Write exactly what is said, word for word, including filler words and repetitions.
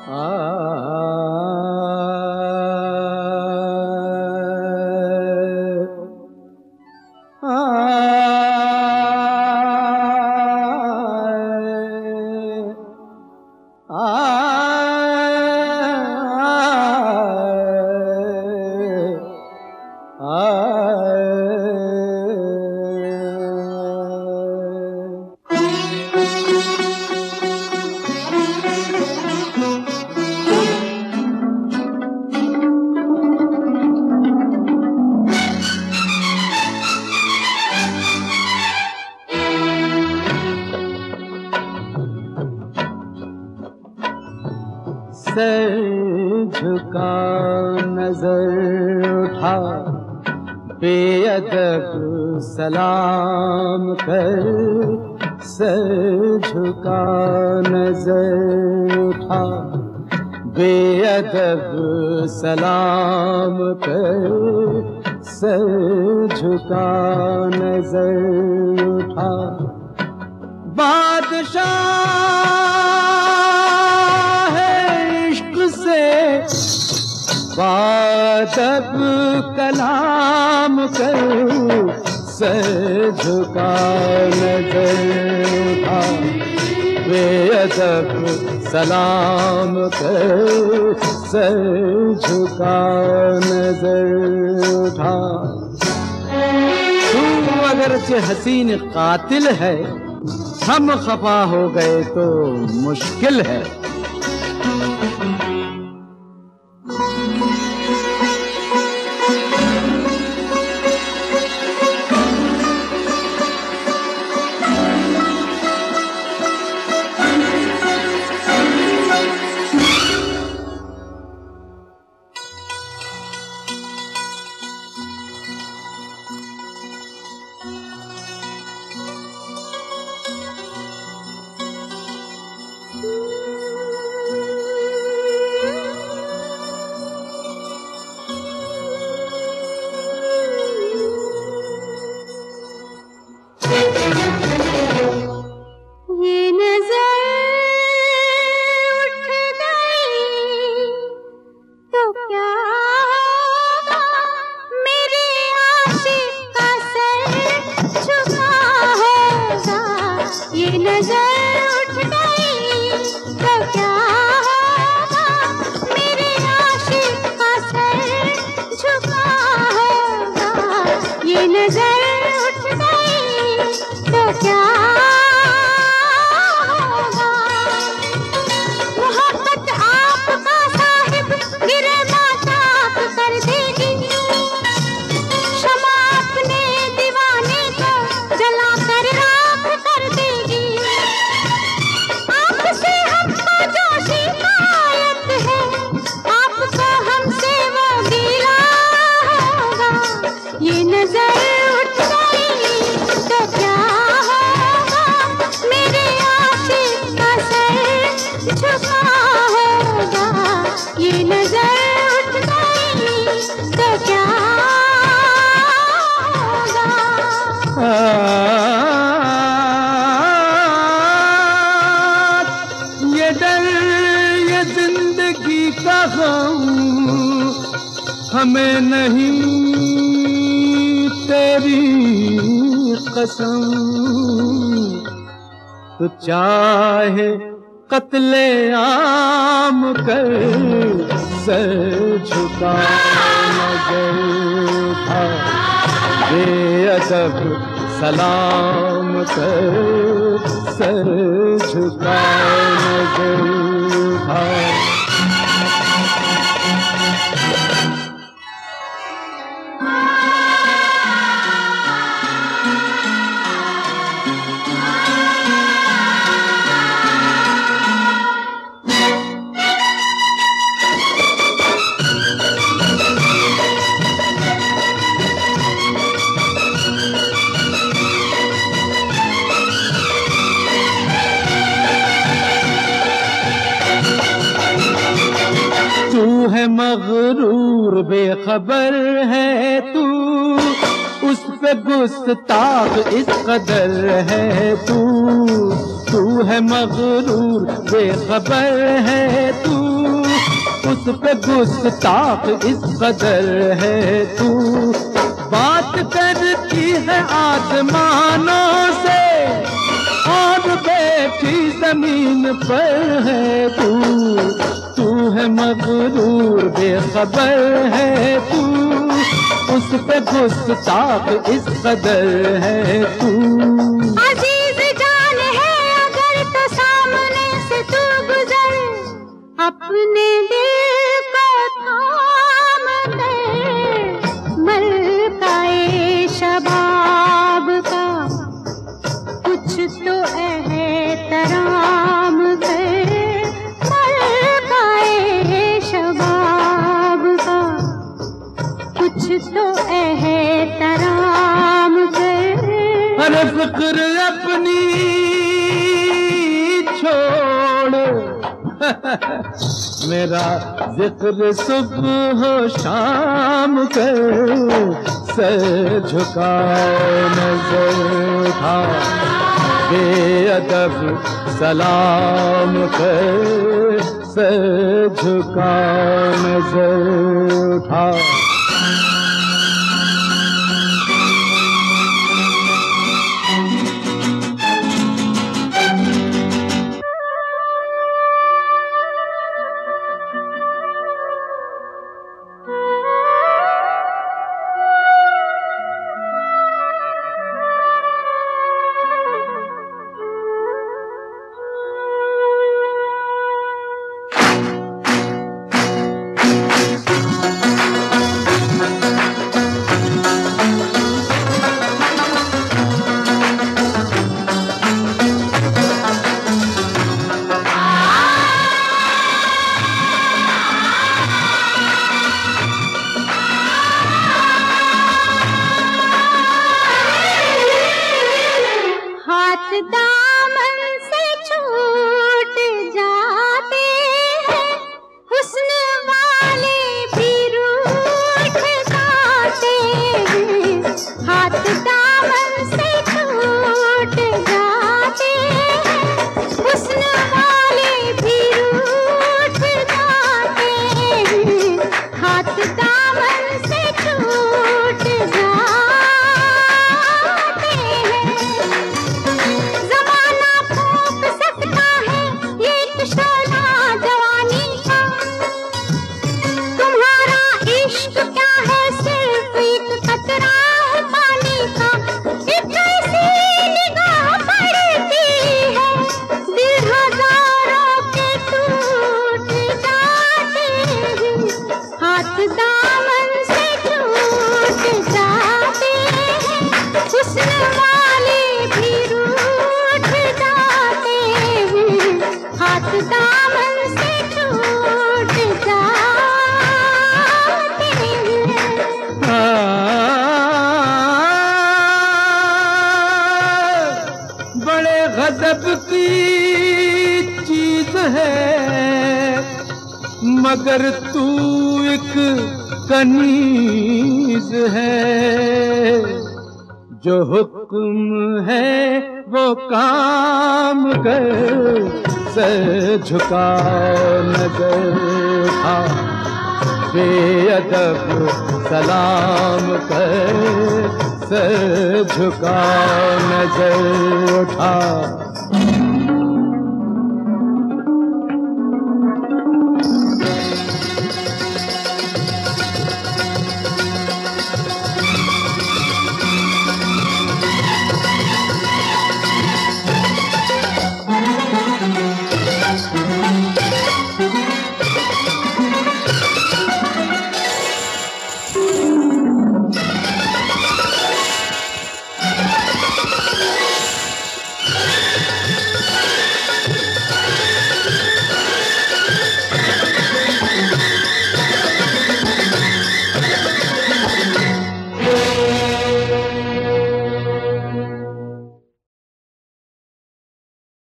Sir झुका नजर उठा बेअदब सलाम कर, सर झुका नजर उठा बेअदब सलाम कर, सर झुका नजर उठा। बादशाह बादब कलाम कर, सर झुका नजर उठा बेअदब सलाम कर, सर झुका नजर उठा। तू अगरचे हसीन कातिल है, हम खफा हो गए तो मुश्किल है। ये डर ये जिंदगी का गम हमें नहीं, तेरी कसम। तो चाहे कत्ले आम कर, सर झुका नजर उठा बेअदब सलाम कर, सर झुका नजर उठा। तू है मगरूर बेखबर है तू, उस पे गुस्ताख इस कदर है तू। तू है मगरूर बेखबर है तू, उस पे गुस्ताख इस कदर है तू। बात करती है आसमानों से और बैठी जमीन पर है तू। तू है मगरूर बेखबर है तू, उस पे गुस्ताख इस कदर है तू। अजीज जान है अगर तो सामने से तू गुजर, अपने दिल को थाम कर मलकाए शबाब का कुछ तो एहतराम कर, मलकाए शबाब का कुछ तो एहतराम कर। अरे फिक्र अपनी छोड़ मेरा जिक्र सुबह हो शाम कर, सर झुकाओ नजर उठा बेअदब सलाम कर, सर झुकाओ नजर उठा। दामन से छूट जाते हैं, हुस्न वाले भी रूठ जाते हैं। हाथ दामन से छूट जाते हैं, हुस्न वाले भी रूठ जाते हैं। हाथ दामन से छूट जाते हैं। गजब की चीज है मगर तू एक कनीज है, जो हुक्म है वो काम कर, सर झुकाओ नजर उठा बेअदब सलाम कर, सर झुकाओ नजर उठा।